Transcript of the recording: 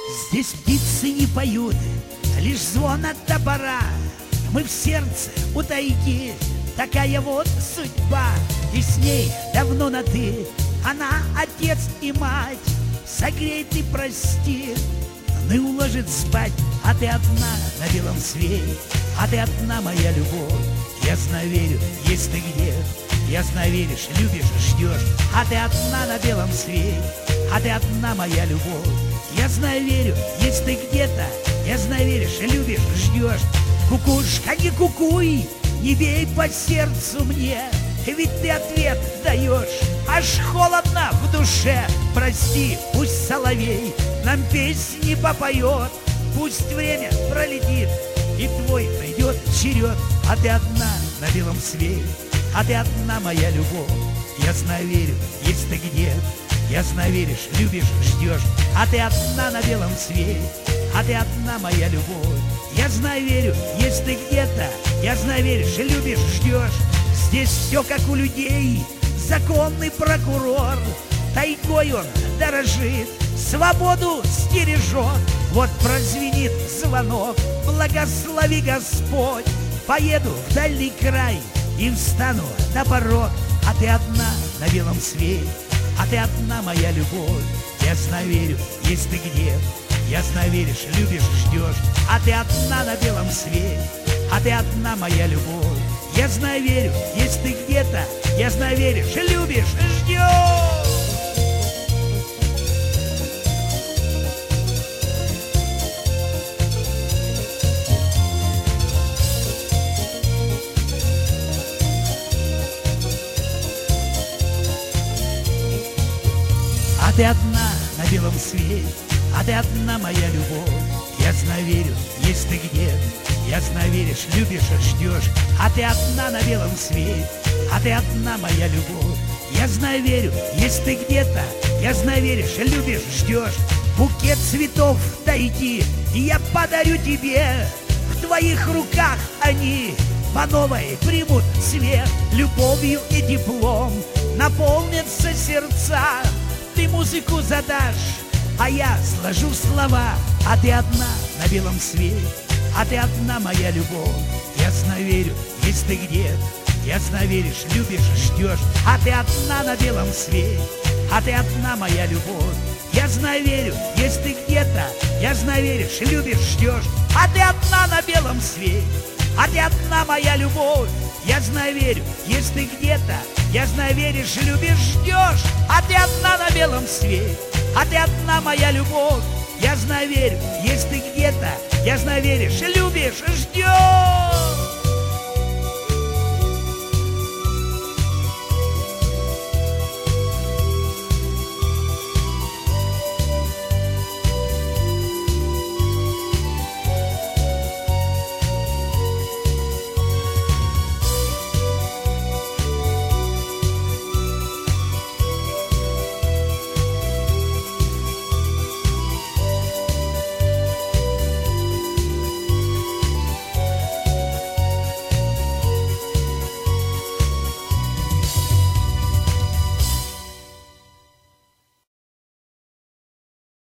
Здесь птицы не поют, лишь звон от топора. Мы в сердце у тайги, такая вот судьба. И с ней давно на «ты», она отец и мать. Согрей ты, прости, он и уложит спать. А ты одна на белом свете, а ты одна, моя любовь. Ясно верю, есть ты где, ясно веришь, любишь, ждешь. А ты одна на белом свете, а ты одна, моя любовь. Ясно верю, есть ты где-то, ясно веришь, любишь, ждешь. Кукушка, не кукуй, не бей по сердцу мне, ведь ты ответ даешь. Аж холодно в душе, прости, пусть соловей нам песни попоет. Пусть время пролетит, и твой придет черед. А ты одна на белом свете, а ты одна, моя любовь. Ясно верю, есть ты где, ясно веришь, любишь, ждешь. А ты одна на белом свете, а ты одна, моя любовь. Ясно верю, есть ты где-то, ясно веришь, любишь, ждешь. Здесь все как у людей, законный прокурор. Тайгой он дорожит, свободу стережет. Вот прозвенит звонок, благослови Господь. Поеду в дальний край и встану на порог. А ты одна на белом свете, а ты одна, моя любовь. Ясно верю, есть ты где, ясно веришь, любишь, ждешь. А ты одна на белом свете, а ты одна, моя любовь. Ясно верю, есть ты где-то, ясно веришь, любишь, ждешь. А ты одна на белом свете, а ты одна, моя любовь. Ясно верю, есть ты где, ясно веришь, любишь, ждешь. А ты одна на белом свете, а ты одна, моя любовь. Ясно верю, есть ты где-то, ясно веришь, любишь, ждешь. Букет цветов тайги я подарю тебе. В твоих руках они по новой примут цвет. Любовью и теплом наполнятся сердца. Ты музыку задашь, а я сложу слова. А ты одна на белом свете, а ты одна, моя любовь. Ясно верю, есть ты где, ясно веришь, любишь, ждешь. А ты одна на белом свете, а ты одна, моя любовь. Ясно верю, есть ты где-то, ясно веришь, любишь, ждешь. А ты одна на белом свете, а ты одна, моя любовь. Ясно верю, есть ты где-то, ясно веришь, любишь, ждешь. А ты одна на белом свете, а ты одна, моя любовь. Ясно верю, есть ты где-то, ясно веришь, любишь, ждешь.